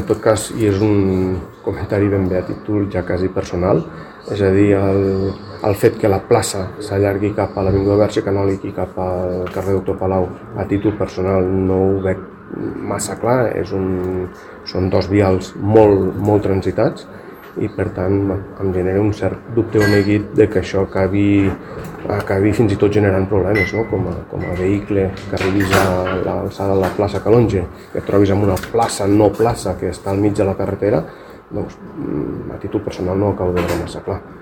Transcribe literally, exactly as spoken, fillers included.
tot cas, i és un comentari ben bé a títol ja quasi personal, és a dir, el, el fet que la plaça s'allargui cap a l'Avinguda Verge Canòlic i cap al carrer Doctor Palau, a títol personal no ho veig massa clar, és un, són dos vials molt, molt transitats i per tant em genera un cert dubte o neguit de que això acabi, acabi fins i tot generant problemes, no? com, a, com a vehicle que arribis a l'alçada de la plaça Calonge, que et trobis en una plaça no plaça que està al mig de la carretera, doncs a títol personal no ho acabo de veure massa clar.